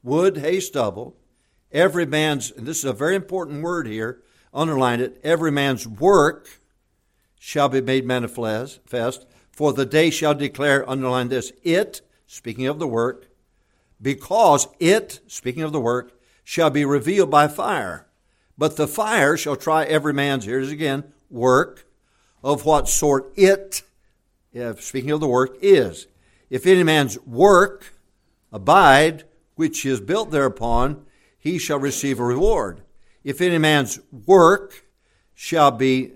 wood, hay, stubble, every man's, and this is a very important word here, underline it, every man's work shall be made manifest, for the day shall declare, underline this, it, speaking of the work, because it, speaking of the work, shall be revealed by fire. But the fire shall try every man's, here's again, work, of what sort it, speaking of the work, is. If any man's work abide, which is built thereupon, he shall receive a reward. If any man's work shall be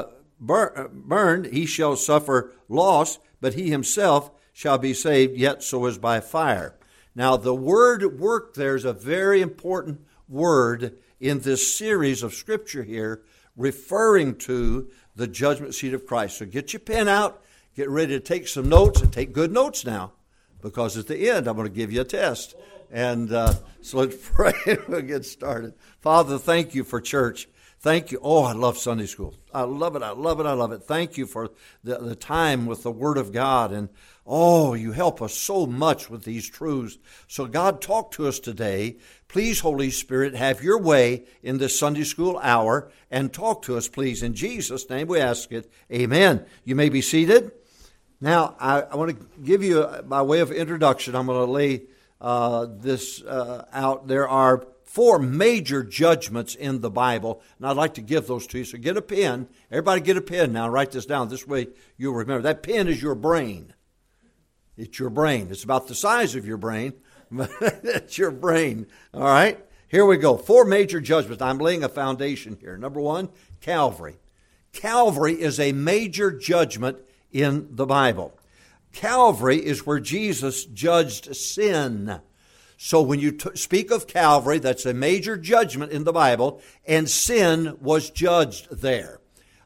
burned, he shall suffer loss, but he himself shall be saved, yet so as by fire. Now, the word work there is a very important word in this series of Scripture here, referring to the judgment seat of Christ. So get your pen out, get ready to take some notes, and take good notes now, because at the end I'm going to give you a test. And so let's pray and we'll get started. Father, thank you for church. Thank you. Oh, I love Sunday school. I love it. I love it. I love it. Thank you for the time with the Word of God. And oh, you help us so much with these truths. So God, talk to us today. Please, Holy Spirit, have your way in this Sunday school hour and talk to us, please. In Jesus' name we ask it. Amen. You may be seated. Now, I want to give you, by way of introduction, I'm going to lay this out. There are 4 major judgments in the Bible, and I'd like to give those to you. So get a pen. Everybody get a pen now. Write this down. This way you'll remember. That pen is your brain. It's your brain. It's about the size of your brain, but it's your brain. All right? Here we go. 4 major judgments. I'm laying a foundation here. Number 1, Calvary. Calvary is a major judgment in the Bible. Calvary is where Jesus judged sin. So when you speak of Calvary, that's a major judgment in the Bible, and sin was judged there.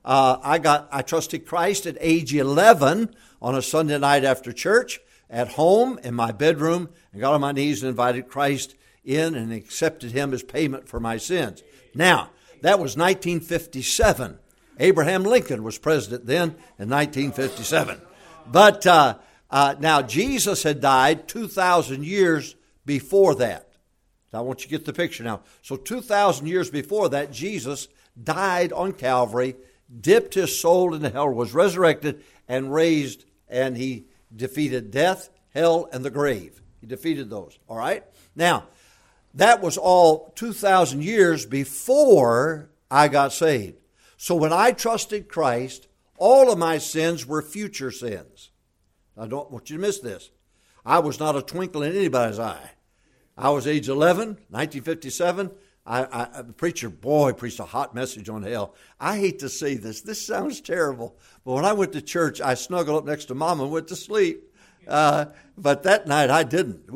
I trusted Christ at age 11 on a Sunday night after church, at home in my bedroom, and got on my knees and invited Christ in and accepted him as payment for my sins. Now, that was 1957. Abraham Lincoln was president then in 1957. But now Jesus had died 2,000 years before that. I want you to get the picture now. So 2,000 years before that, Jesus died on Calvary, dipped his soul into hell, was resurrected and raised, and he defeated death, hell, and the grave. He defeated those. All right? Now, that was all 2,000 years before I got saved. So when I trusted Christ, all of my sins were future sins. I don't want you to miss this. I was not a twinkle in anybody's eye. I was age 11, 1957. The preacher, preached a hot message on hell. I hate to say this. This sounds terrible. But when I went to church, I snuggled up next to Mama and went to sleep. But that night I didn't.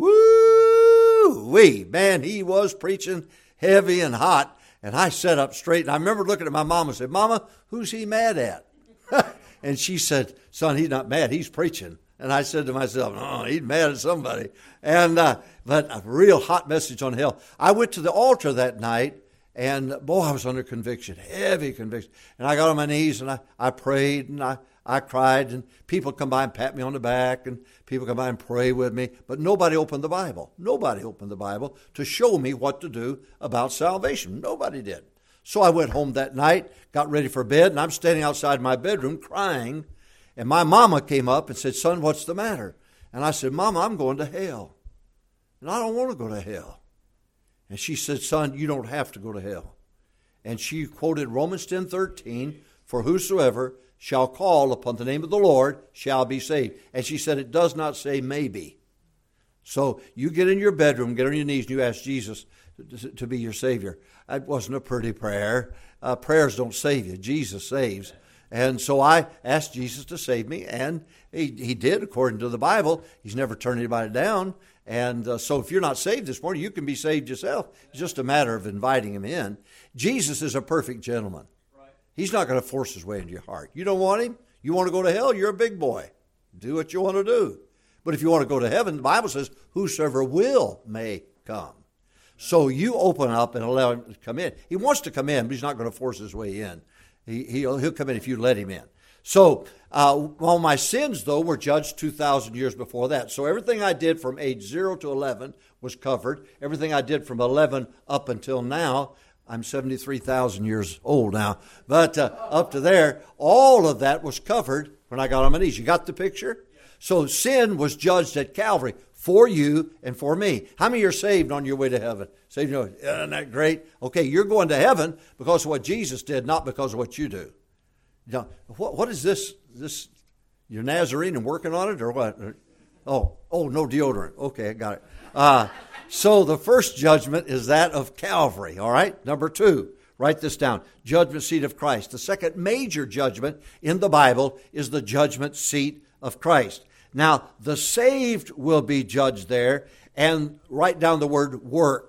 Woo-wee. Man, he was preaching heavy and hot. And I sat up straight. And I remember looking at my mom and said, Mama, who's he mad at? And she said, son, he's not mad. He's preaching. And I said to myself, oh, he's mad at somebody. And but a real hot message on hell. I went to the altar that night, and boy, I was under conviction, heavy conviction. And I got on my knees, and I prayed, and I cried, and people come by and pat me on the back, and people come by and pray with me. But nobody opened the Bible. Nobody opened the Bible to show me what to do about salvation. Nobody did. So I went home that night, got ready for bed, and I'm standing outside my bedroom crying. And my mama came up and said, son, what's the matter? And I said, Mama, I'm going to hell. And I don't want to go to hell. And she said, son, you don't have to go to hell. And she quoted Romans 10:13, for whosoever shall call upon the name of the Lord shall be saved. And she said, it does not say maybe. So you get in your bedroom, get on your knees, and you ask Jesus to be your Savior. That wasn't a pretty prayer. Prayers don't save you. Jesus saves. And so I asked Jesus to save me, and he did, according to the Bible. He's never turned anybody down. And so if you're not saved this morning, you can be saved yourself. It's just a matter of inviting him in. Jesus is a perfect gentleman. He's not going to force his way into your heart. You don't want him? You want to go to hell? You're a big boy. Do what you want to do. But if you want to go to heaven, the Bible says, whosoever will may come. So you open up and allow him to come in. He wants to come in, but he's not going to force his way in. He'll come in if you let him in. So all my sins, though, were judged 2,000 years before that. So everything I did from age 0 to 11 was covered. Everything I did from 11 up until now, I'm 73,000 years old now, but up to there, all of that was covered when I got on my knees. You got the picture? So sin was judged at Calvary for you and for me. How many are saved on your way to heaven? Saved, isn't that great? Okay, you're going to heaven because of what Jesus did, not because of what you do. Now, what is this? You're Nazarene and working on it, or what? Oh, no deodorant. Okay, I got it. So the first judgment is that of Calvary, all right? Number 2, write this down, judgment seat of Christ. The second major judgment in the Bible is the judgment seat of Christ. Now, the saved will be judged there, and write down the word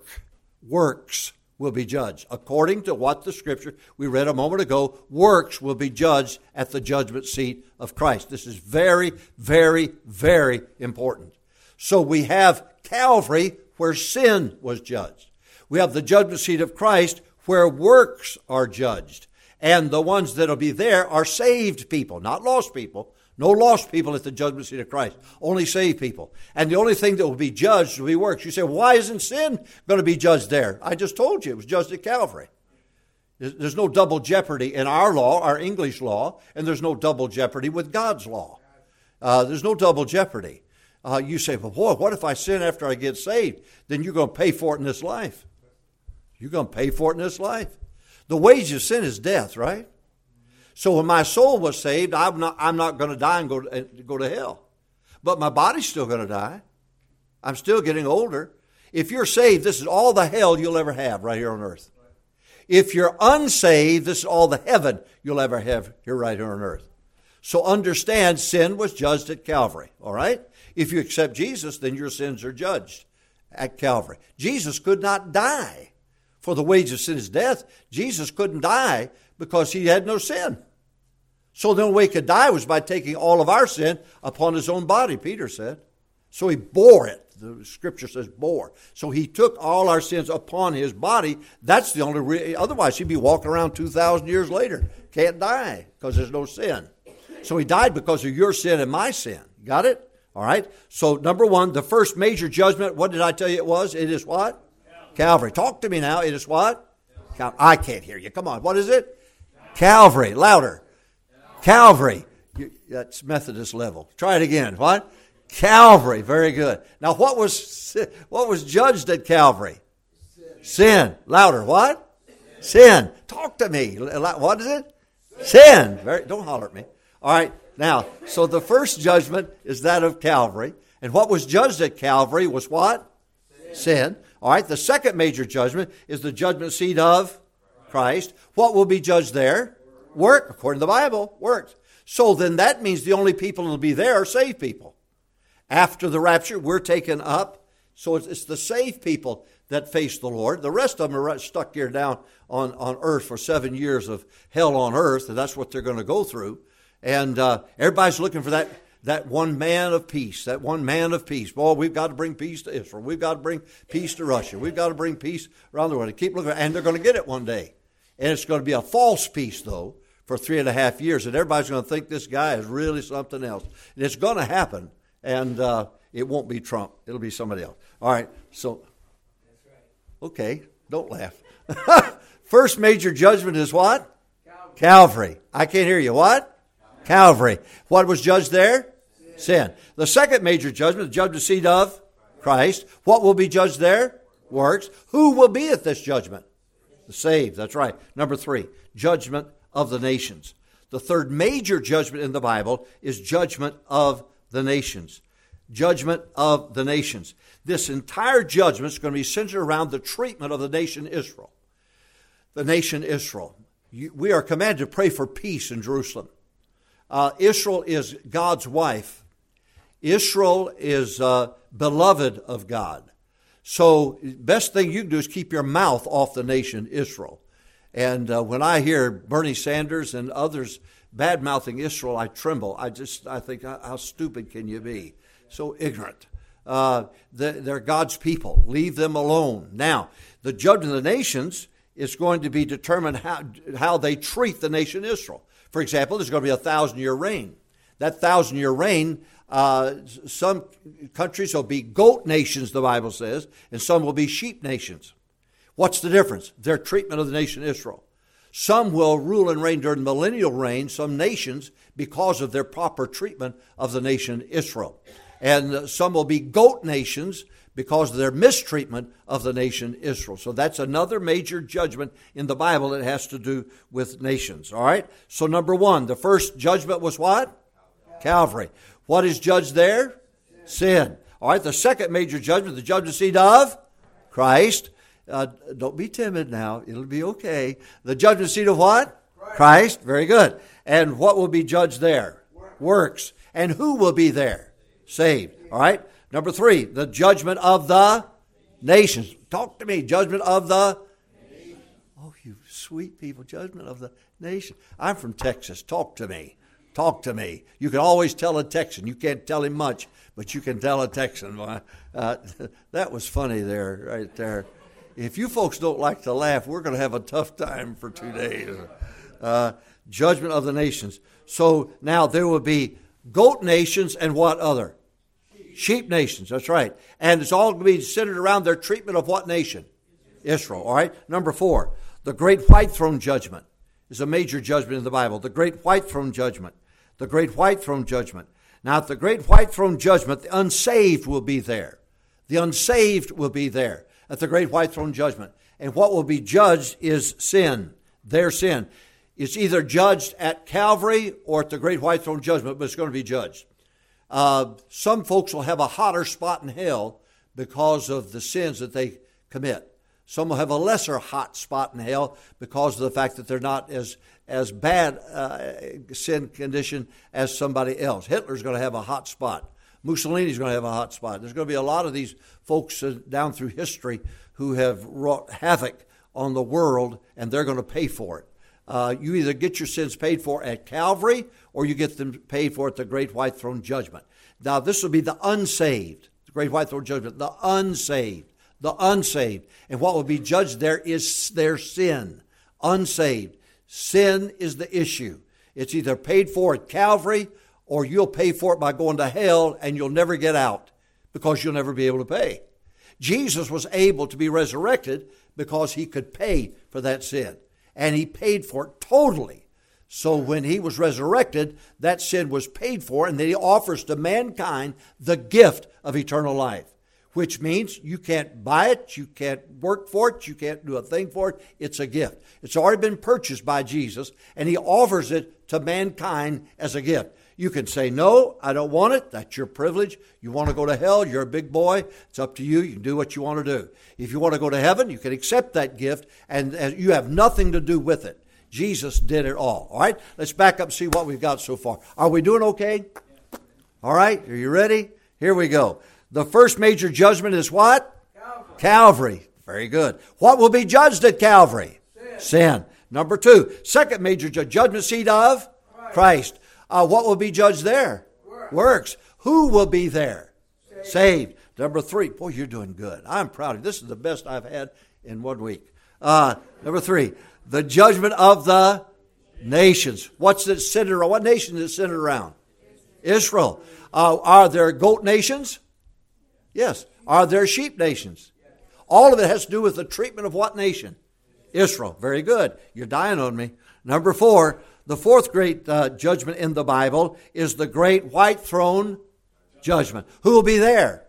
works will be judged. According to what the Scripture we read a moment ago, works will be judged at the judgment seat of Christ. This is very, very, very important. So we have Calvary, where sin was judged. We have the judgment seat of Christ, where works are judged. And the ones that will be there are saved people, not lost people. No lost people at the judgment seat of Christ. Only saved people. And the only thing that will be judged will be works. You say, why isn't sin going to be judged there? I just told you it was judged at Calvary. There's no double jeopardy in our law, our English law, and there's no double jeopardy with God's law. There's no double jeopardy. You say, well, boy, what if I sin after I get saved? Then you're going to pay for it in this life. You're going to pay for it in this life. The wage of sin is death, right? So when my soul was saved, I'm not going to die and go to hell. But my body's still going to die. I'm still getting older. If you're saved, this is all the hell you'll ever have right here on earth. If you're unsaved, this is all the heaven you'll ever have here right here on earth. So understand, sin was judged at Calvary, all right? If you accept Jesus, then your sins are judged at Calvary. Jesus could not die. For the wage of sin is death. Jesus couldn't die because he had no sin. So the only way he could die was by taking all of our sin upon his own body, Peter said. So he bore it. The Scripture says bore. So he took all our sins upon his body. That's the only otherwise he'd be walking around 2,000 years later. Can't die because there's no sin. So he died because of your sin and my sin. Got it? All right. So number 1, the first major judgment, what did I tell you it was? It is what? Calvary. Talk to me now. It is what? I can't hear you. Come on. What is it? Calvary. Louder. Calvary. That's Methodist level. Try it again. What? Calvary. Very good. Now, what was judged at Calvary? Sin. Louder. What? Sin. Talk to me. What is it? Sin. Don't holler at me. All right. Now, so the first judgment is that of Calvary. And what was judged at Calvary was what? Sin. All right. The second major judgment is the judgment seat of Christ. What will be judged there? Work. According to the Bible, works. So then that means the only people who will be there are saved people. After the rapture, we're taken up. So it's the saved people that face the Lord. The rest of them are stuck here down on earth for 7 years of hell on earth, and that's what they're going to go through. And everybody's looking for that one man of peace, that one man of peace. Boy, we've got to bring peace to Israel. We've got to bring peace to Russia. We've got to bring peace around the world. Keep looking, and they're going to get it one day. And it's going to be a false peace, though, for 3.5 years. And everybody's going to think this guy is really something else. And it's going to happen. And it won't be Trump. It'll be somebody else. All right. So, okay. Don't laugh. First major judgment is what? Calvary. I can't hear you. What? Calvary. What was judged there? Sin. The second major judgment, the judgment seat of Christ. What will be judged there? Works. Who will be at this judgment? The saved. That's right. Number 3, judgment of the nations. The third major judgment in the Bible is judgment of the nations. Judgment of the nations. This entire judgment is going to be centered around the treatment of the nation Israel. The nation Israel. We are commanded to pray for peace in Jerusalem. Israel is God's wife. Israel is beloved of God. So best thing you can do is keep your mouth off the nation Israel. And when I hear Bernie Sanders and others bad-mouthing Israel, I tremble. I think, how stupid can you be? So ignorant. They're God's people. Leave them alone. Now, the judgment of the nations is going to be determined how they treat the nation Israel. For example, there's going to be a 1,000-year reign. That 1,000-year reign, some countries will be goat nations, the Bible says, and some will be sheep nations. What's the difference? Their treatment of the nation Israel. Some will rule and reign during the millennial reign, some nations, because of their proper treatment of the nation Israel. And some will be goat nations because of their mistreatment of the nation Israel. So that's another major judgment in the Bible that has to do with nations. All right? So number one, the first judgment was what? Calvary. What is judged there? Sin. All right, the second major judgment, the judgment seat of Christ. Don't be timid now. It'll be okay. The judgment seat of what? Christ. Very good. And what will be judged there? Works. And who will be there? Saved. All right. Number three, the judgment of the nations. Talk to me. Judgment of the nations. Oh, you sweet people. Judgment of the nation. I'm from Texas. Talk to me. Talk to me. You can always tell a Texan. You can't tell him much, but you can tell a Texan. That was funny there, right there. If you folks don't like to laugh, we're going to have a tough time for 2 days. Judgment of the nations. So now there will be goat nations and what other? Sheep nations. That's right. And it's all going to be centered around their treatment of what nation? Israel. All right. Number four, the great white throne judgment is a major judgment in the Bible. The great white throne judgment. The great white throne judgment. Now at the great white throne judgment, the unsaved will be there. The unsaved will be there at the great white throne judgment. And what will be judged is sin, their sin. It's either judged at Calvary or at the great white throne judgment, but it's going to be judged. Some folks will have a hotter spot in hell because of the sins that they commit. Some will have a lesser hot spot in hell because of the fact that they're not as bad sin condition as somebody else. Hitler's going to have a hot spot. Mussolini's going to have a hot spot. There's going to be a lot of these folks down through history who have wrought havoc on the world, and they're going to pay for it. You either get your sins paid for at Calvary or you get them paid for at the great white throne judgment. Now, this will be the unsaved, the great white throne judgment, the unsaved. The unsaved. And what will be judged there is their sin. Unsaved. Sin is the issue. It's either paid for at Calvary or you'll pay for it by going to hell and you'll never get out because you'll never be able to pay. Jesus was able to be resurrected because he could pay for that sin. And he paid for it totally. So when he was resurrected, that sin was paid for, and then he offers to mankind the gift of eternal life. Which means you can't buy it, you can't work for it, you can't do a thing for it. It's a gift. It's already been purchased by Jesus, and he offers it to mankind as a gift. You can say, no, I don't want it. That's your privilege. You want to go to hell, you're a big boy. It's up to you. You can do what you want to do. If you want to go to heaven, you can accept that gift, and you have nothing to do with it. Jesus did it all. All right? Let's back up and see what we've got so far. Are we doing okay? All right? Are you ready? Here we go. The first major judgment is what? Calvary. Very good. What will be judged at Calvary? Sin. Number two, second major judgment seat of Christ. What will be judged there? Works. Who will be there? Saved. Number three. Boy, you're doing good. I'm proud of you. This is the best I've had in 1 week. Number three, the judgment of the nations. What's it centered around? What nation is it centered around? Israel. Are there goat nations? Yes. Are there sheep nations? All of it has to do with the treatment of what nation? Israel. Very good. You're dying on me. Number four, the fourth great judgment in the Bible is the great white throne judgment. Who will be there?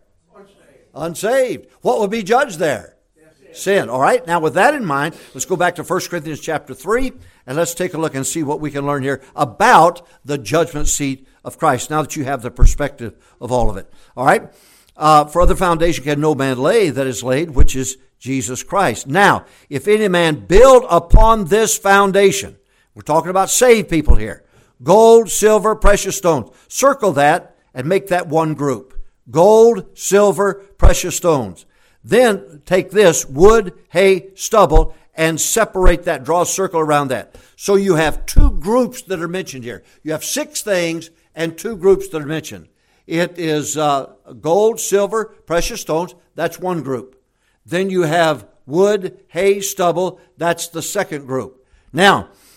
Unsaved. What will be judged there? Sin. All right. Now with that in mind, let's go back to 1 Corinthians chapter 3 and let's take a look and see what we can learn here about the judgment seat of Christ, now that you have the perspective of all of it. All right. For other foundation can no man lay that is laid, which is Jesus Christ. Now, if any man build upon this foundation, we're talking about saved people here. Gold, silver, precious stones. Circle that and make that one group. Gold, silver, precious stones. Then take this, wood, hay, stubble, and separate that. Draw a circle around that. So you have two groups that are mentioned here. You have 6 things and 2 groups that are mentioned. It is gold, silver, precious stones. That's one group. Then you have wood, hay, stubble. That's the second group. Now,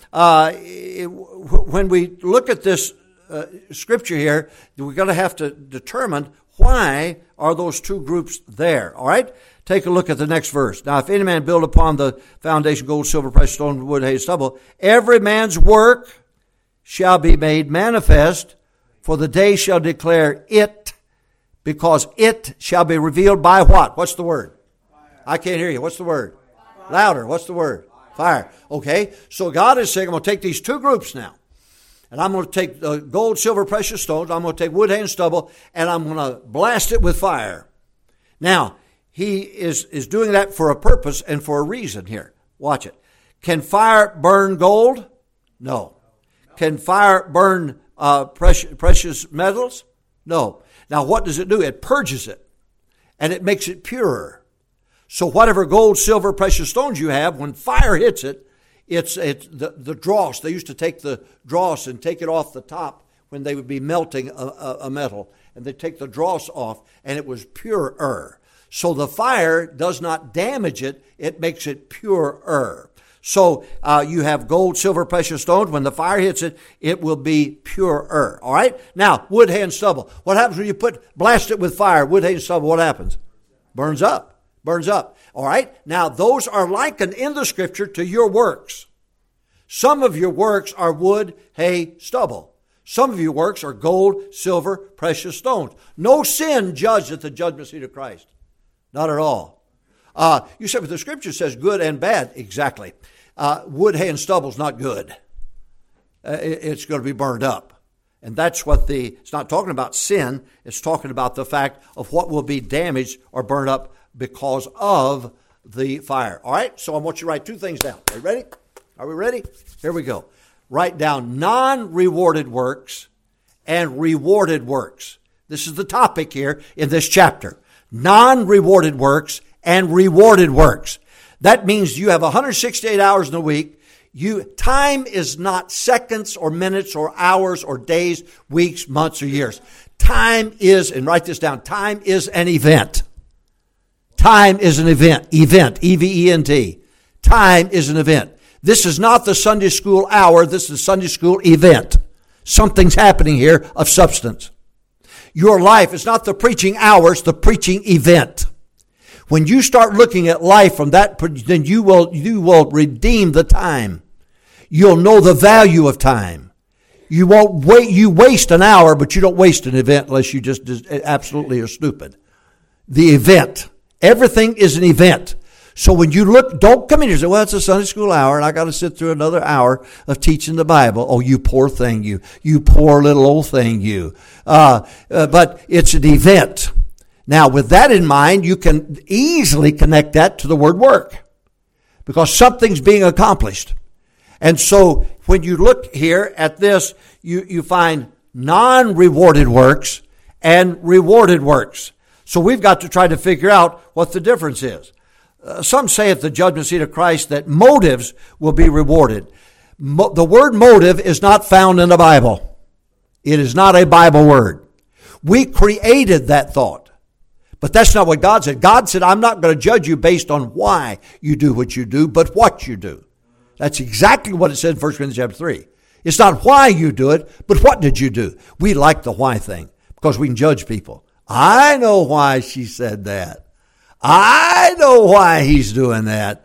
when we look at this scripture here, we're going to have to determine why are those two groups there. All right? Take a look at the next verse. Now, if any man build upon the foundation gold, silver, precious stone, wood, hay, stubble, every man's work shall be made manifest, for the day shall declare it, because it shall be revealed by what? What's the word? Fire. I can't hear you. What's the word? Fire. Louder. What's the word? Fire. Okay, so God is saying, I'm going to take these two groups now. And I'm going to take the gold, silver, precious stones. I'm going to take wood, hay, and stubble, and I'm going to blast it with fire. Now, he is doing that for a purpose and for a reason here. Watch it. Can fire burn gold? No. Can fire burn precious metals? No. Now, what does it do? It purges it, and it makes it purer. So whatever gold, silver, precious stones you have, when fire hits it, it's the dross. They used to take the dross and take it off the top when they would be melting a metal. And they'd take the dross off, and it was purer. So the fire does not damage it. It makes it purer. So you have gold, silver, precious stones. When the fire hits it, it will be purer. All right? Now, wood, hay, and stubble. What happens when you blast it with fire? Wood, hay, and stubble, what happens? Burns up. Burns up. All right? Now, those are likened in the Scripture to your works. Some of your works are wood, hay, stubble. Some of your works are gold, silver, precious stones. No sin judged at the judgment seat of Christ. Not at all. You said, but the Scripture says good and bad. Exactly. Wood, hay, and stubble is not good. It's going to be burned up. And that's what it's not talking about sin. It's talking about the fact of what will be damaged or burned up because of the fire. All right? So I want you to write two things down. Are you ready? Are we ready? Here we go. Write down non-rewarded works and rewarded works. This is the topic here in this chapter. Non-rewarded works and rewarded works. That means you have 168 hours in a week. Time is not seconds or minutes or hours or days, weeks, months, or years. Time is, and write this down, time is an event. Time is an event. Event, E-V-E-N-T. Time is an event. This is not the Sunday school hour. This is the Sunday school event. Something's happening here of substance. Your life is not the preaching hour, it's the preaching event. When you start looking at life from that, then you will redeem the time. You'll know the value of time. You won't wait. You waste an hour, but you don't waste an event unless you just absolutely are stupid. The event. Everything is an event. So when you look, don't come in here and say, well, it's a Sunday school hour and I got to sit through another hour of teaching the Bible. Oh, you poor thing, you poor little old thing, you. But it's an event. Now, with that in mind, you can easily connect that to the word work because something's being accomplished. And so when you look here at this, you find non-rewarded works and rewarded works. So we've got to try to figure out what the difference is. Some say at the judgment seat of Christ that motives will be rewarded. The word motive is not found in the Bible. It is not a Bible word. We created that thought. But that's not what God said. God said, I'm not going to judge you based on why you do what you do, but what you do. That's exactly what it said in 1 Corinthians chapter 3. It's not why you do it, but what did you do? We like the why thing because we can judge people. I know why she said that. I know why he's doing that.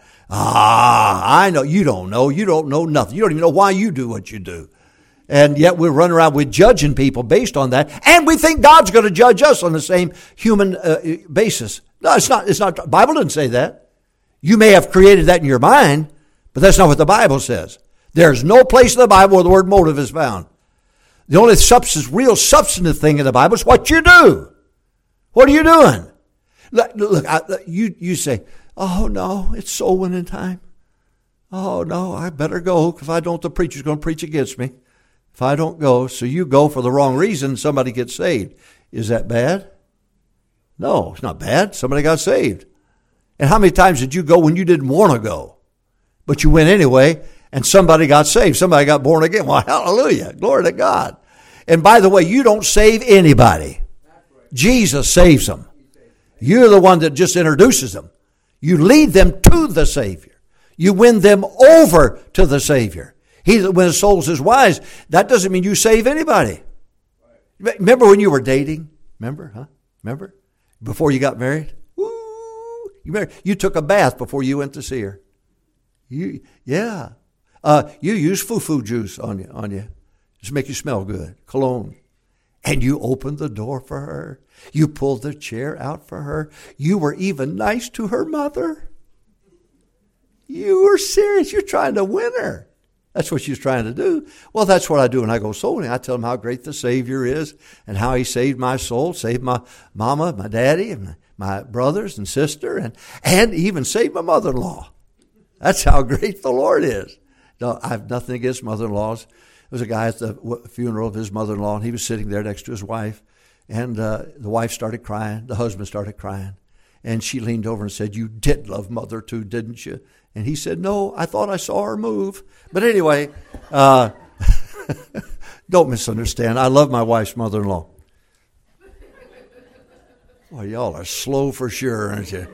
I know. You don't know. You don't know nothing. You don't even know why you do what you do. And yet we're running around with judging people based on that. And we think God's going to judge us on the same human basis. No, it's not. The Bible doesn't say that. You may have created that in your mind, but that's not what the Bible says. There's no place in the Bible where the word motive is found. The only real substantive thing in the Bible is what you do. What are you doing? Look, you say, oh no, it's soul winning time. Oh no, I better go. If I don't, the preacher's going to preach against me. If I don't go, so you go for the wrong reason, somebody gets saved. Is that bad? No, it's not bad. Somebody got saved. And how many times did you go when you didn't want to go? But you went anyway, and somebody got saved. Somebody got born again. Well, hallelujah. Glory to God. And by the way, you don't save anybody. Jesus saves them. You're the one that just introduces them. You lead them to the Savior. You win them over to the Savior. He that winneth souls is wise. That doesn't mean you save anybody. Remember when you were dating? Remember? Before you got married? Woo! You took a bath before you went to see her. You used foo-foo juice on you. Just make you smell good. Cologne. And you opened the door for her. You pulled the chair out for her. You were even nice to her mother. You were serious. You're trying to win her. That's what she's trying to do. Well, that's what I do when I go soul winning. I tell them how great the Savior is and how he saved my soul, saved my mama, my daddy, and my brothers and sister, and even saved my mother-in-law. That's how great the Lord is. No, I have nothing against mother-in-laws. There was a guy at the funeral of his mother-in-law, and he was sitting there next to his wife, and the wife started crying. The husband started crying. And she leaned over and said, "You did love Mother too, didn't you?" And he said, "No, I thought I saw her move." But anyway, don't misunderstand. I love my wife's mother-in-law. Well, y'all are slow for sure, aren't you?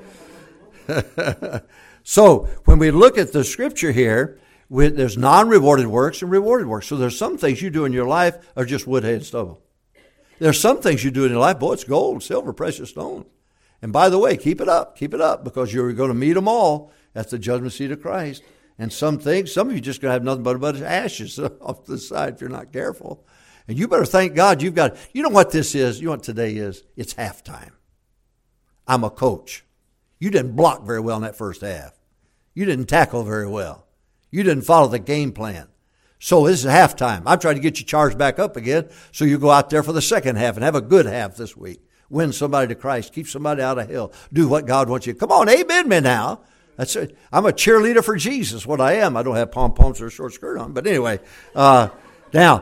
So when we look at the scripture here, there's non-rewarded works and rewarded works. So there's some things you do in your life are just wood, hay, and stubble. There's some things you do in your life, boy, it's gold, silver, precious stone. And by the way, keep it up, because you're going to meet them all at the judgment seat of Christ. And some of you just going to have nothing but a bunch of ashes off to the side if you're not careful. And you better thank God you know what this is? You know what today is? It's halftime. I'm a coach. You didn't block very well in that first half. You didn't tackle very well. You didn't follow the game plan. So this is halftime. I'm trying to get you charged back up again so you go out there for the second half and have a good half this week. Win somebody to Christ. Keep somebody out of hell. Do what God wants you. Come on, amen me now. That's it. I'm a cheerleader for Jesus, what I am. I don't have pom-poms or a short skirt on. But anyway, now,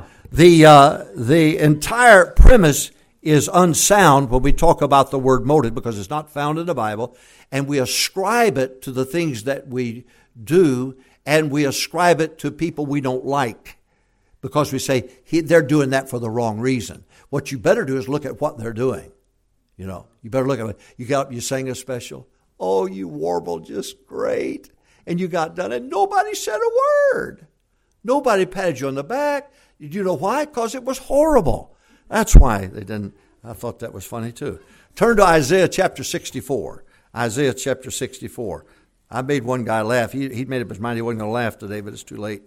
the entire premise is unsound when we talk about the word motive because it's not found in the Bible. And we ascribe it to the things that we do, and we ascribe it to people we don't like because we say they're doing that for the wrong reason. What you better do is look at what they're doing. You better look at it. You got up, you sang a special. Oh, you warbled just great. And you got done, and nobody said a word. Nobody patted you on the back. You know why? Because it was horrible. That's why they didn't. I thought that was funny too. Turn to Isaiah chapter 64. Isaiah chapter 64. I made one guy laugh. He'd made up his mind he wasn't going to laugh today, but it's too late.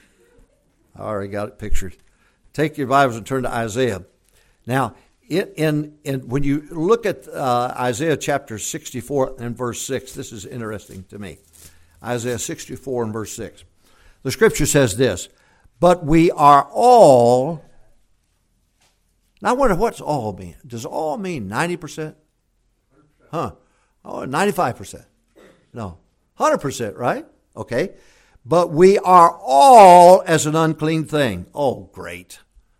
I already got it pictured. Take your Bibles and turn to Isaiah. Now, when you look at Isaiah chapter 64 and verse 6, this is interesting to me. Isaiah 64 and verse 6. The scripture says this, "But we are all..." Now I wonder what's all mean. Does all mean 90%? Huh. Oh, 95%. No. 100%, right? Okay. "But we are all as an unclean thing." Oh, great.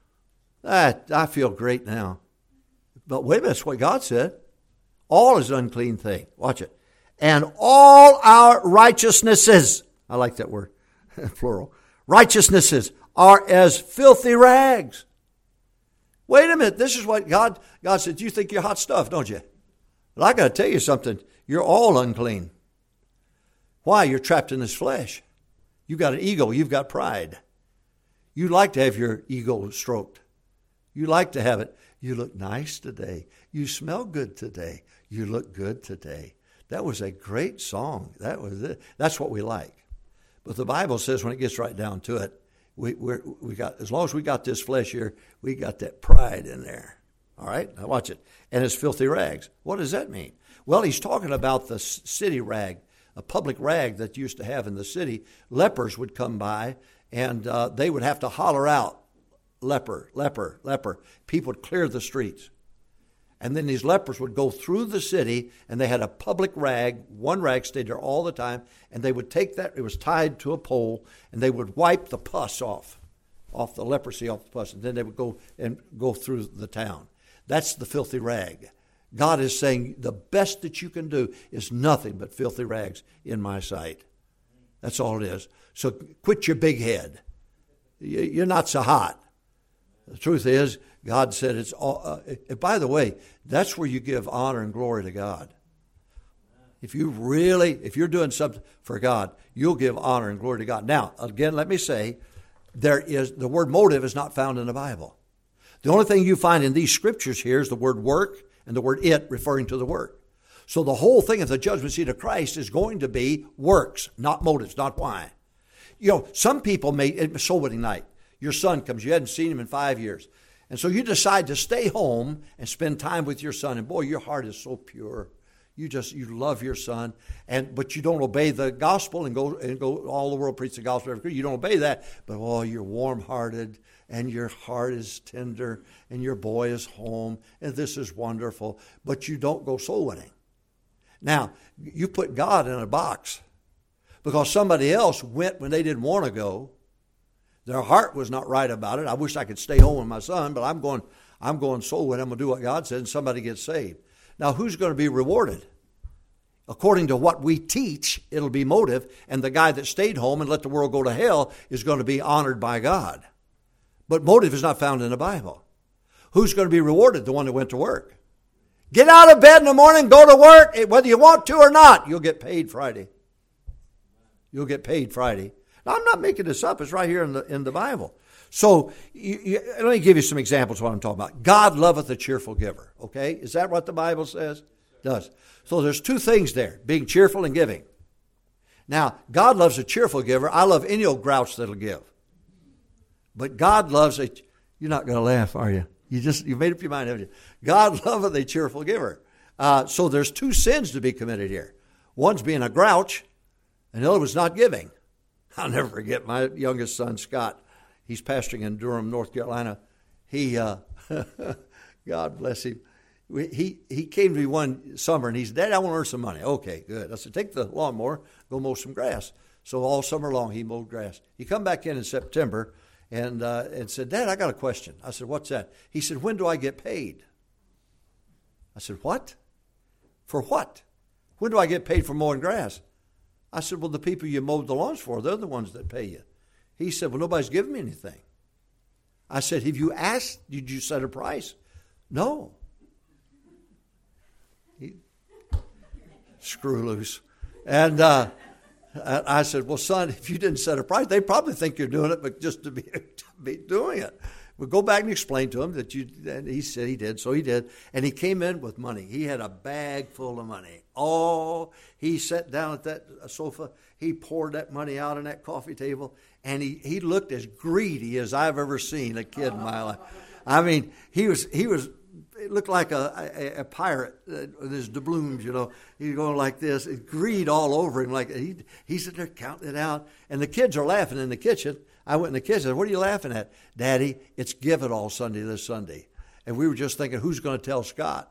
I feel great now. But wait a minute, that's what God said. All is an unclean thing. Watch it. "And all our righteousnesses," I like that word, plural, "righteousnesses are as filthy rags." Wait a minute, this is what God said. You think you're hot stuff, don't you? Well, I got to tell you something. You're all unclean. Why? You're trapped in this flesh. You've got an ego. You've got pride. You like to have your ego stroked. You like to have it. You look nice today. You smell good today. You look good today. That was a great song. That was it. That's what we like. But the Bible says when it gets right down to it, we got, as long as we got this flesh here, we got that pride in there. All right? Now watch it. "And it's filthy rags." What does that mean? Well, he's talking about the city rag, a public rag that you used to have in the city. Lepers would come by, and they would have to holler out, "Leper, leper, leper." People would clear the streets. And then these lepers would go through the city, and they had a public rag. One rag stayed there all the time, and they would take that. It was tied to a pole, and they would wipe the pus off the leprosy off the pus, and then they would go through the town. That's the filthy rag. God is saying the best that you can do is nothing but filthy rags in my sight. That's all it is. So quit your big head. You're not so hot. The truth is, God said it's all. By the way, that's where you give honor and glory to God. If you're doing something for God, you'll give honor and glory to God. Now, again, let me say, the word motive is not found in the Bible. The only thing you find in these scriptures here is the word work and the word it referring to the work. So the whole thing of the judgment seat of Christ is going to be works, not motives, not why. You know, some people soul winning night. Your son comes, you hadn't seen him in 5 years. And so you decide to stay home and spend time with your son. And boy, your heart is so pure. You love your son, but you don't obey the gospel and go all the world preach the gospel. You don't obey that, but you're warm-hearted and your heart is tender and your boy is home and this is wonderful, but you don't go soul winning. Now, you put God in a box because somebody else went when they didn't want to go. Their heart was not right about it. I wish I could stay home with my son, but I'm going soul winning. I'm going to do what God said, and somebody gets saved. Now, who's going to be rewarded? According to what we teach, it'll be motive, and the guy that stayed home and let the world go to hell is going to be honored by God. But motive is not found in the Bible. Who's going to be rewarded? The one that went to work. Get out of bed in the morning, go to work, whether you want to or not. You'll get paid Friday. You'll get paid Friday. Now, I'm not making this up. It's right here in the Bible. So let me give you some examples of what I'm talking about. God loveth a cheerful giver. Okay? Is that what the Bible says? It does. So there's two things there, being cheerful and giving. Now, God loves a cheerful giver. I love any old grouch that'll give. But God loves you're not going to laugh, are you? You made up your mind, haven't you? God loveth a cheerful giver. So there's two sins to be committed here. One's being a grouch, and the other was not giving. I'll never forget my youngest son, Scott. He's pastoring in Durham, North Carolina. He, God bless him. He came to me one summer and he said, "Dad, I want to earn some money." Okay, good. I said, "Take the lawnmower, go mow some grass." So all summer long he mowed grass. He come back in September and said, "Dad, I got a question." I said, "What's that?" He said, "When do I get paid?" I said, "What? For what? When do I get paid for mowing grass?" I said, "Well, the people you mowed the lawns for, they're the ones that pay you." He said, "Well, nobody's giving me anything." I said, "Have you asked? Did you set a price?" "No." Screw loose. And I said, "Well, son, if you didn't set a price, they probably think you're doing it, but just to be doing it." We'll go back and explain to him that and he said he did, so he did. And he came in with money. He had a bag full of money. Oh, he sat down at that sofa. He poured that money out on that coffee table, and he looked as greedy as I've ever seen a kid in my life. I mean, he was. It looked like a pirate with his doubloons, you know. He's going like this, greed all over him. Like he's sitting there counting it out, and the kids are laughing in the kitchen. I went in the kitchen and said, "What are you laughing at?" "Daddy, it's Give It All Sunday this Sunday." And we were just thinking, who's going to tell Scott?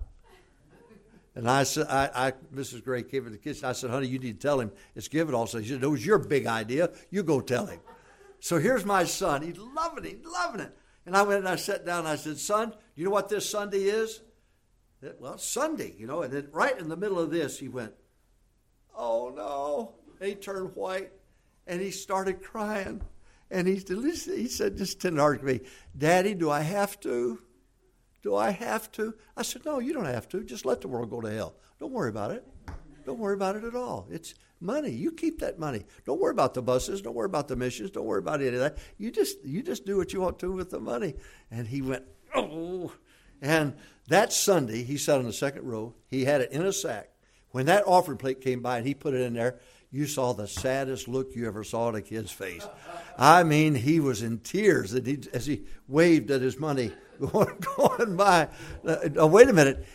And I said, Mrs. Gray came in the kitchen. I said, "Honey, you need to tell him it's Give It All Sunday." She said, "It was your big idea. You go tell him." So here's my son. He's loving it. And I went and I sat down and I said, "Son, you know what this Sunday is?" "Well, Sunday, you know." And then right in the middle of this, he went, "Oh, no." And he turned white and he started crying. And he said, just tenderhearted to me, "Daddy, do I have to? Do I have to?" I said, "No, you don't have to. Just let the world go to hell. Don't worry about it. Don't worry about it at all. It's money. You keep that money. Don't worry about the buses. Don't worry about the missions. Don't worry about any of that. You just do what you want to with the money." And he went, "Oh." And that Sunday, he sat on the second row. He had it in a sack. When that offering plate came by and he put it in there, you saw the saddest look you ever saw on a kid's face. I mean, he was in tears as he waved at his money going by. Wait a minute.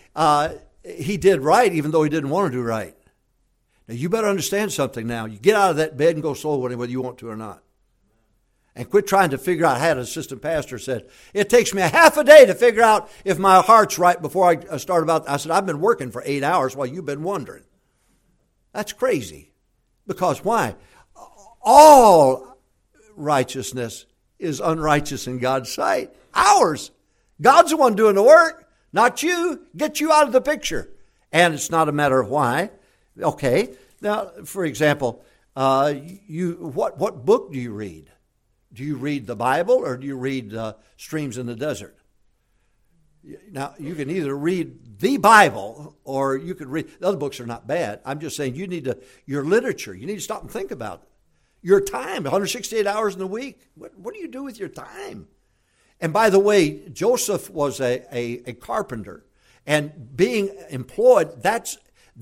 He did right even though he didn't want to do right. Now, you better understand something now. You get out of that bed and go soul winning whether you want to or not. And quit trying to figure out. I had an assistant pastor said, "It takes me a half a day to figure out if my heart's right before I start about." I said, "I've been working for 8 hours while you've been wondering." That's crazy. Because why? All righteousness is unrighteous in God's sight. Ours. God's the one doing the work, not you. Get you out of the picture. And it's not a matter of why. Okay. Now, for example, what book do you read? Do you read the Bible or do you read Streams in the Desert? Now, you can either read the Bible or you could read, the other books are not bad. I'm just saying your literature, you need to stop and think about it. Your time, 168 hours in the week. What do you do with your time? And by the way, Joseph was a carpenter. And being employed, that's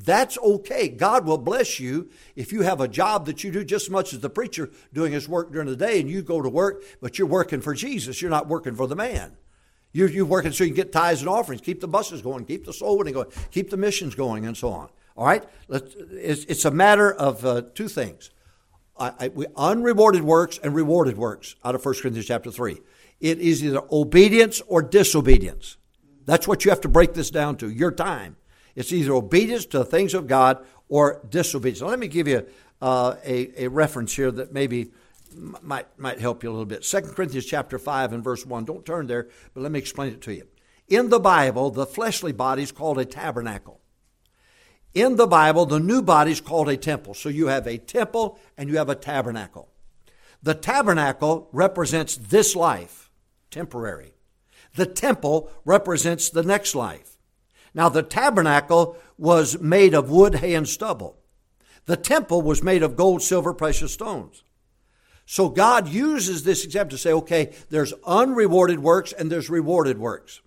okay. God will bless you if you have a job that you do just as much as the preacher doing his work during the day, and you go to work, but you're working for Jesus. You're not working for the man. You're working so you can get tithes and offerings, keep the buses going, keep the soul winning going, keep the missions going, and so on. All right? It's a matter of two things. Unrewarded works and rewarded works out of 1 Corinthians chapter 3. It is either obedience or disobedience. That's what you have to break this down to, your time. It's either obedience to the things of God or disobedience. Now, let me give you a reference here that maybe might help you a little bit. 2 Corinthians chapter 5 and verse 1. Don't turn there, but let me explain it to you. In the Bible, the fleshly body is called a tabernacle. In the Bible, the new body is called a temple. So you have a temple and you have a tabernacle. The tabernacle represents this life, temporary. The temple represents the next life. Now, the tabernacle was made of wood, hay, and stubble. The temple was made of gold, silver, precious stones. So God uses this example to say, okay, there's unrewarded works and there's rewarded works.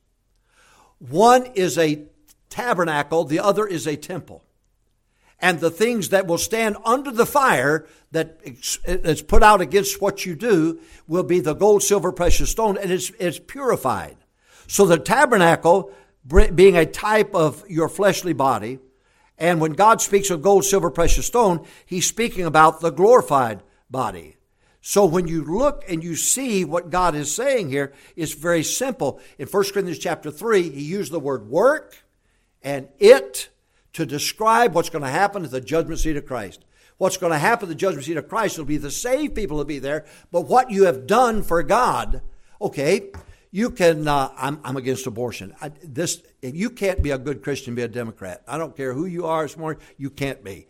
One is a tabernacle, the other is a temple. And the things that will stand under the fire that is put out against what you do will be the gold, silver, precious stone, and it's purified. So the tabernacle being a type of your fleshly body, and when God speaks of gold, silver, precious stone, he's speaking about the glorified body. So when you look and you see what God is saying here, it's very simple. In 1 Corinthians chapter 3, he used the word work and it to describe what's going to happen at the judgment seat of Christ. What's going to happen at the judgment seat of Christ will be the saved people will be there, but what you have done for God, okay, you can, I'm against abortion. You can't be a good Christian and be a Democrat. I don't care who you are this morning, you can't be.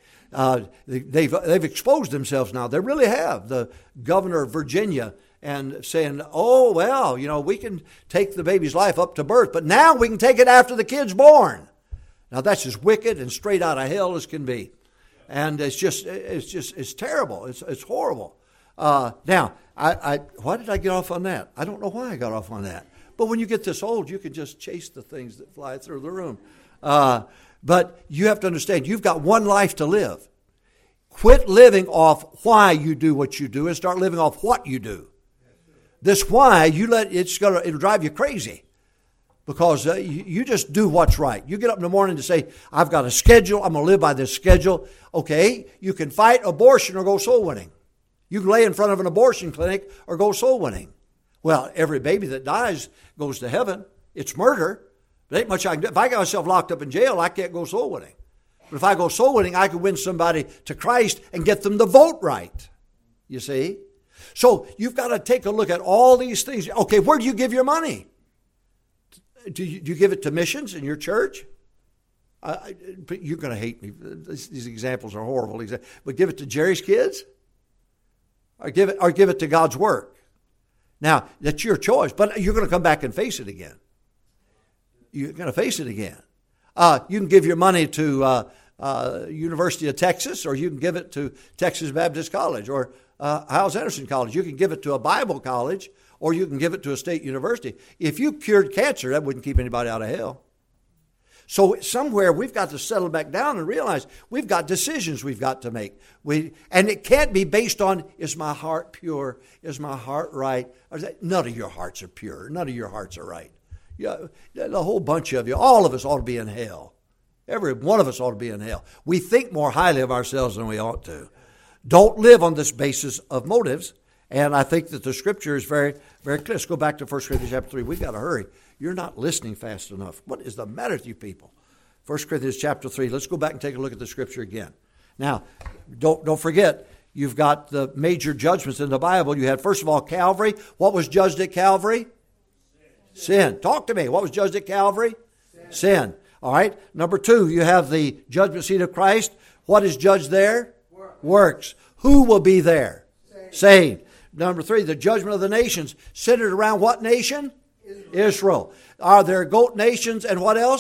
They've exposed themselves now. They really have. The governor of Virginia and saying, oh, well, we can take the baby's life up to birth, but now we can take it after the kid's born. Now that's as wicked and straight out of hell as can be. And it's terrible. It's horrible. Now, why did I get off on that? I don't know why I got off on that. But when you get this old, you can just chase the things that fly through the room. But you have to understand, you've got one life to live. Quit living off why you do what you do and start living off what you do. This why, it'll drive you crazy. Because you just do what's right. You get up in the morning to say, I've got a schedule. I'm going to live by this schedule. Okay, you can fight abortion or go soul winning. You can lay in front of an abortion clinic or go soul winning. Well, every baby that dies goes to heaven. It's murder. There ain't much I can do. If I got myself locked up in jail, I can't go soul winning. But if I go soul winning, I can win somebody to Christ and get them to vote right. You see? So you've got to take a look at all these things. Okay, where do you give your money? Do you give it to missions in your church? You're going to hate me. These examples are horrible. But give it to Jerry's kids? Or give it to God's work? Now, that's your choice, but you're going to come back and face it again. You're going to face it again. You can give your money to University of Texas, or you can give it to Texas Baptist College, or Hyles Anderson College. You can give it to a Bible college, or you can give it to a state university. If you cured cancer, that wouldn't keep anybody out of hell. So somewhere we've got to settle back down and realize we've got decisions we've got to make. And it can't be based on, is my heart pure? Is my heart right? None of your hearts are pure. None of your hearts are right. The whole bunch of you, all of us ought to be in hell. Every one of us ought to be in hell. We think more highly of ourselves than we ought to. Don't live on this basis of motives. And I think that the scripture is very, very clear. Let's go back to 1 Corinthians chapter 3. We've got to hurry. You're not listening fast enough. What is the matter with you people? 1 Corinthians chapter 3. Let's go back and take a look at the scripture again. Now, don't forget, you've got the major judgments in the Bible. You had, first of all, Calvary. What was judged at Calvary? Sin. Talk to me. What was judged at Calvary? Sin. All right. Number 2, you have the judgment seat of Christ. What is judged there? Works. Who will be there? Saved. Number 3, the judgment of the nations. Centered around what nation? Israel. Are there goat nations and what else?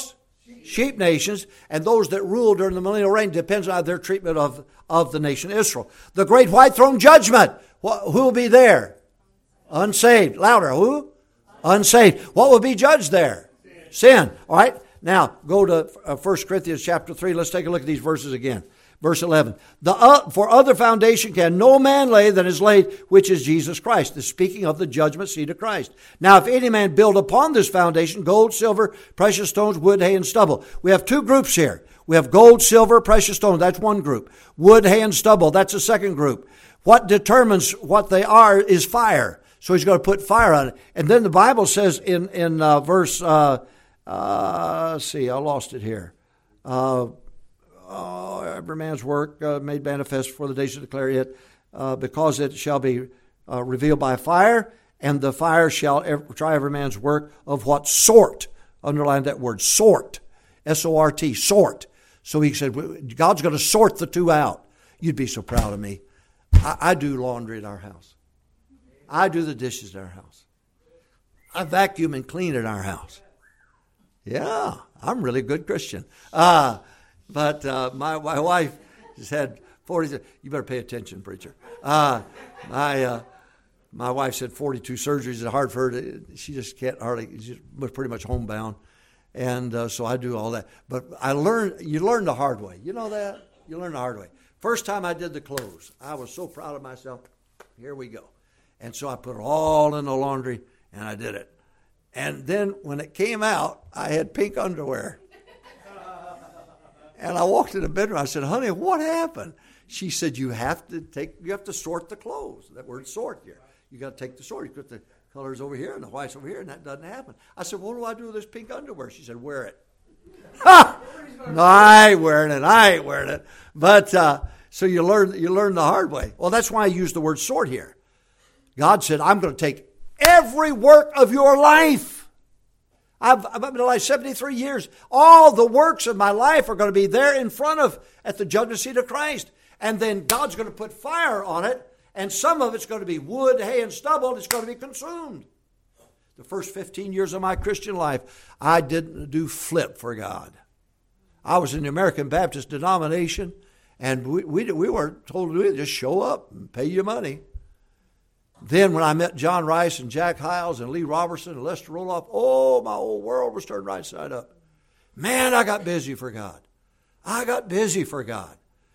Sheep nations, and those that rule during the millennial reign depends on their treatment of the nation of Israel. The great white throne judgment. Who will be there? Unsaved. Louder. Who? Unsaved. What will be judged there? Sin. All right. Now, go to 1 Corinthians chapter 3. Let's take a look at these verses again. Verse 11. For other foundation can no man lay than is laid, which is Jesus Christ. This is speaking of the judgment seat of Christ. Now, if any man build upon this foundation gold, silver, precious stones, wood, hay, and stubble. We have two groups here. We have gold, silver, precious stones. That's one group. Wood, hay, and stubble. That's a second group. What determines what they are is fire. So he's going to put fire on it. And then the Bible says in verse, let's see, I lost it here. Every man's work made manifest before the day shall declare it, because it shall be revealed by fire, and the fire shall try every man's work of what sort. Underline that word, sort. S-O-R-T, sort. So he said, God's going to sort the two out. You'd be so proud of me. I do laundry at our house. I do the dishes at our house. I vacuum and clean at our house. Yeah, I'm a really good Christian. But my wife has had 40. You better pay attention, preacher. My wife's had 42 surgeries. It's hard for her to. She just can't hardly. She's pretty much homebound, and so I do all that. But you learn the hard way. You know that? You learn the hard way. First time I did the clothes, I was so proud of myself. Here we go, and so I put it all in the laundry, and I did it. And then when it came out, I had pink underwear. And I walked in the bedroom. I said, honey, what happened? She said, you have to sort the clothes. That word sort here. You got to take the sort. You put the colors over here and the whites over here, and that doesn't happen. I said, what do I do with this pink underwear? She said, wear it. Ha! No, I ain't wearing it. But so you learn the hard way. Well, that's why I use the word sort here. God said, I'm going to take every work of your life. I've been alive 73 years. All the works of my life are going to be there at the judgment seat of Christ. And then God's going to put fire on it. And some of it's going to be wood, hay, and stubble. And it's going to be consumed. The first 15 years of my Christian life, I didn't do flip for God. I was in the American Baptist denomination. And we weren't told to do it. Just show up and pay your money. Then when I met John Rice and Jack Hiles and Lee Robertson and Lester Roloff, my whole world was turned right side up. Man, I got busy for God. The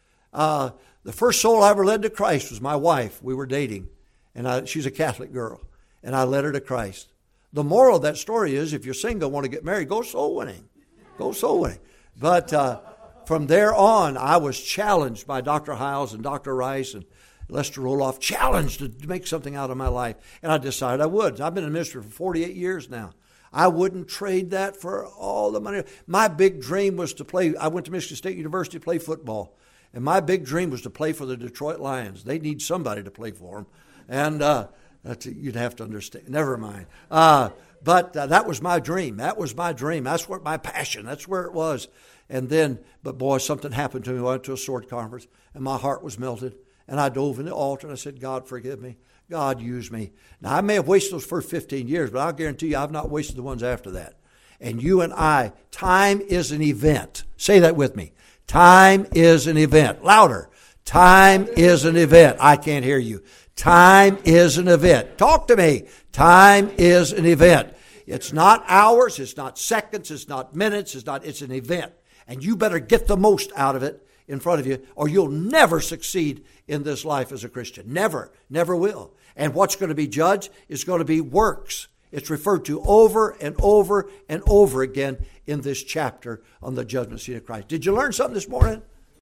first soul I ever led to Christ was my wife. We were dating, and she's a Catholic girl, and I led her to Christ. The moral of that story is, if you're single, want to get married, go soul winning. Go soul winning. But from there on, I was challenged by Dr. Hiles and Dr. Rice and Lester Roloff, challenged to make something out of my life. And I decided I would. I've been in ministry for 48 years now. I wouldn't trade that for all the money. My big dream was to play. I went to Michigan State University to play football. And my big dream was to play for the Detroit Lions. They need somebody to play for them. And you'd have to understand. Never mind. But that was my dream. That's where my passion. That's where it was. And then, but boy, something happened to me. I went to a sword conference, and my heart was melted. And I dove in the altar, and I said, God, forgive me. God, use me. Now, I may have wasted those first 15 years, but I'll guarantee you I've not wasted the ones after that. And you and I, time is an event. Say that with me. Time is an event. Louder. Time is an event. I can't hear you. Time is an event. Talk to me. Time is an event. It's not hours. It's not seconds. It's not minutes. It's an event. And you better get the most out of it in front of you, or you'll never succeed in this life as a Christian. Never will. And what's going to be judged is going to be works. It's referred to over and over and over again in this chapter on the judgment seat of Christ. Did you learn something this morning?